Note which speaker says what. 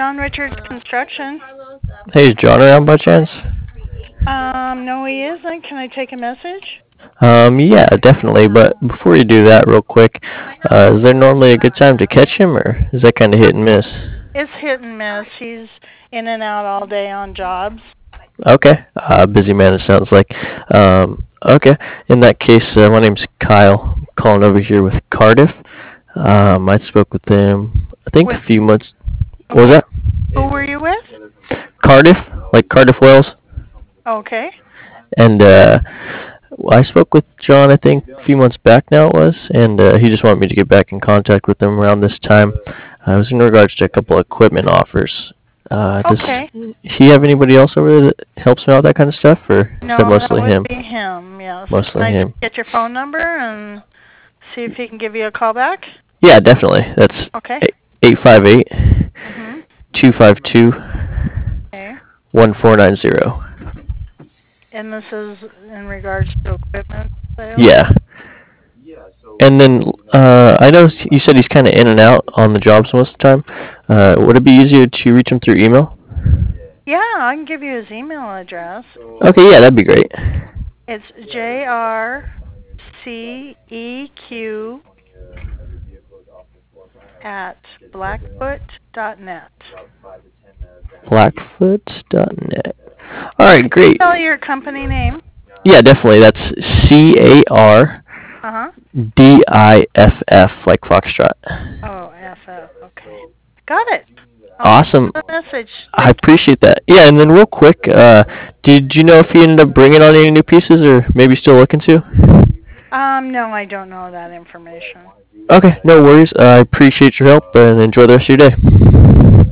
Speaker 1: John Richards Construction.
Speaker 2: Hey, is John around by chance?
Speaker 1: No, he isn't. Can I take a message?
Speaker 2: Yeah, definitely. But before you do that, real quick, is there normally a good time to catch him, or is that kind of hit and miss?
Speaker 1: It's hit and miss. He's in and out all day on jobs.
Speaker 2: Okay, busy man. It sounds like. Okay, in that case, my name's Kyle. I'm calling over here with Cardiff. I spoke with them. I think a
Speaker 1: With
Speaker 2: few months. What was
Speaker 1: okay,
Speaker 2: that?
Speaker 1: who were you with?
Speaker 2: Cardiff, like Cardiff, Wales.
Speaker 1: Okay,
Speaker 2: And I spoke with John, I think, a few months back now it was, and he just wanted me to get back in contact with him around this time. It was in regards to a couple of equipment offers. Does
Speaker 1: okay.
Speaker 2: he have anybody else over there that helps him out with that kind of stuff, or is that
Speaker 1: No, that
Speaker 2: mostly
Speaker 1: would
Speaker 2: him?
Speaker 1: be him. Yes. Can
Speaker 2: Mostly
Speaker 1: I just
Speaker 2: him.
Speaker 1: get your phone number and see if he can give you a call back?
Speaker 2: Yeah, definitely. That's
Speaker 1: Okay.
Speaker 2: 858
Speaker 1: Mhm.
Speaker 2: 252
Speaker 1: Okay.
Speaker 2: 1490.
Speaker 1: And this is in regards to equipment sales.
Speaker 2: Yeah. And then I know you said he's kind of in and out on the jobs most of the time. Would it be easier to reach him through email?
Speaker 1: Yeah, I can give you his email address.
Speaker 2: Okay, yeah, that'd be great.
Speaker 1: It's JRCEQ at blackfoot.net.
Speaker 2: Blackfoot.net. All right, great.
Speaker 1: Spell your company name.
Speaker 2: Yeah, definitely. That's
Speaker 1: Uh-huh.
Speaker 2: CARDIFF, like Foxtrot.
Speaker 1: Oh, FF. Okay. Got it. I'll send
Speaker 2: Awesome.
Speaker 1: you a message.
Speaker 2: I
Speaker 1: Thank you.
Speaker 2: appreciate that. Yeah, and then real quick, did you know if he ended up bringing on any new pieces, or maybe still looking to?
Speaker 1: No, I don't know that information.
Speaker 2: Okay, no worries. I appreciate your help, and enjoy the rest of your day.